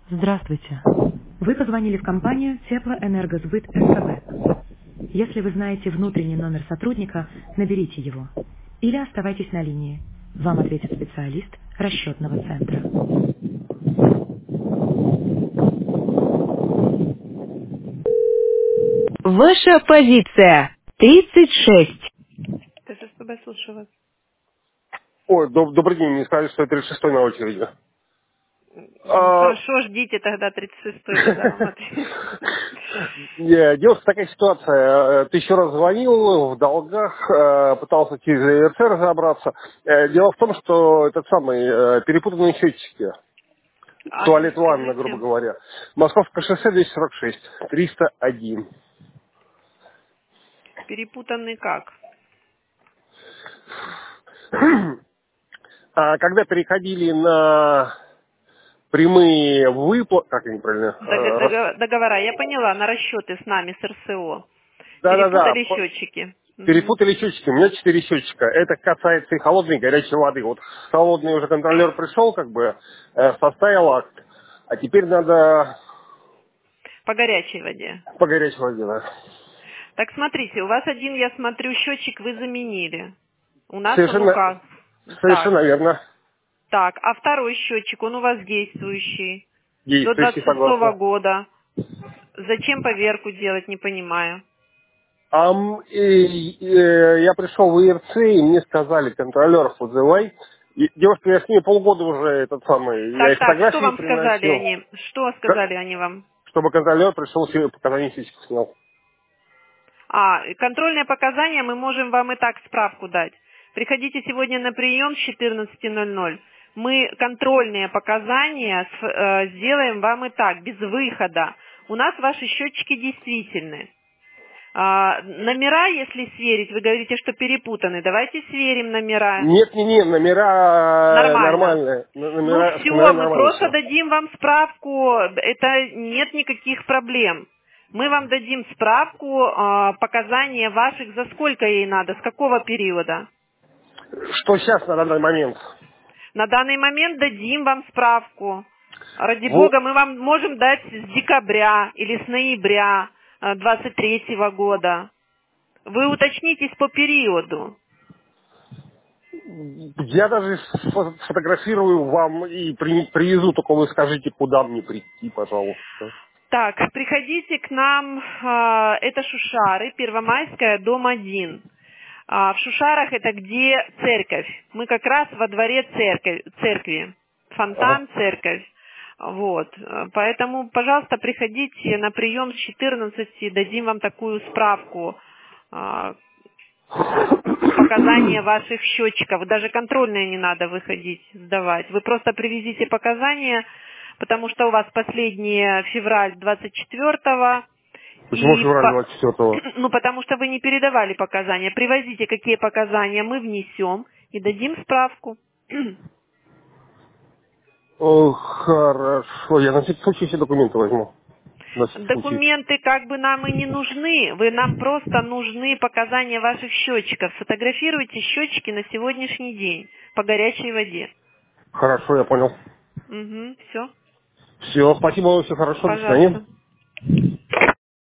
Здравствуйте. Вы позвонили в компанию Теплоэнергосбыт СПБ. Если вы знаете внутренний номер сотрудника, наберите его. Или оставайтесь на линии. Вам ответит специалист расчетного центра. Ваша позиция 36. ТССПБ, слушаю вас. Ой, добрый день, мне сказали, что я 36-й на очереди. Ну А, хорошо, ждите тогда 36-й, когда вам ответят. Девушка, такая ситуация. Ты еще раз звонил в долгах, пытался через ЕРЦ разобраться. Дело в том, что этот самый перепутанные счетчики. А ну Туалет ванна, грубо скажите, говоря. Московское шоссе 246, 301. перепутанный как? А когда переходили на прямые выплаты, как они правильно? Договора, я поняла, на расчеты с нами, с РСО. Да-да-да, Перепутали счетчики. Мгм. перепутали счетчики. У меня 4 счетчика. Это касается и холодной, и горячей воды. Вот холодный уже контролер пришел, как бы, составил акт. А теперь надо По горячей воде. по горячей воде, да. Так смотрите, у вас один, я смотрю, счетчик вы заменили. У нас он Совершенно, указ. Так, совершенно верно. так, а второй счетчик, он у вас действующий. До Действующий, 26-го согласно. года. Зачем поверку делать, не понимаю. Я пришел в ИРЦ, и мне сказали, контролеров вызывай. И, девушка, я с ней полгода уже этот самый, я и Так, так, что фотографии вам сказали приносил, они? Что сказали они вам? чтобы контролер пришел, показания счетчиков снял. Контрольные показания мы можем вам и так справку дать. Приходите сегодня на прием с 14:00. Мы контрольные показания сделаем вам и так, без выхода. У нас ваши счетчики действительны. Номера, если сверить, вы говорите, что перепутаны. Давайте сверим номера. Нет, номера Нормально. нормальные. Ну С номерами все, мы нормально просто все. дадим вам справку. Это нет никаких проблем. Мы вам дадим справку, показания ваших, за сколько ей надо, с какого периода. Что сейчас на данный момент? На данный момент дадим вам справку. Ради Во- бога, мы вам можем дать с декабря или с ноября 23-го года. Вы уточнитесь по периоду. Я даже сфотографирую вам и привезу, только вы скажите, куда мне прийти, пожалуйста. Так, приходите к нам, это Шушары, Первомайская, дом 1. В Шушарах это где церковь. Мы как раз во дворе церкви. Ага. Фонтан, церковь. Вот. Поэтому, пожалуйста, приходите на прием с 14, дадим вам такую справку. Показания ваших счетчиков. Даже контрольные не надо выходить, сдавать. Вы просто привезите показания, потому что у вас последние февраль 24-го. Почему февраль 24-го? Ну, потому что вы не передавали показания. Привозите, какие показания мы внесем и дадим справку. О, хорошо, я на всякий случай все документы возьму. На всякий случай. Документы как бы нам и не нужны. Нам просто нужны показания ваших счетчиков. Сфотографируйте счетчики на сегодняшний день по горячей воде. Хорошо, я понял. Угу, все. Все, спасибо вам, все хорошо, до свидания. Пожалуйста.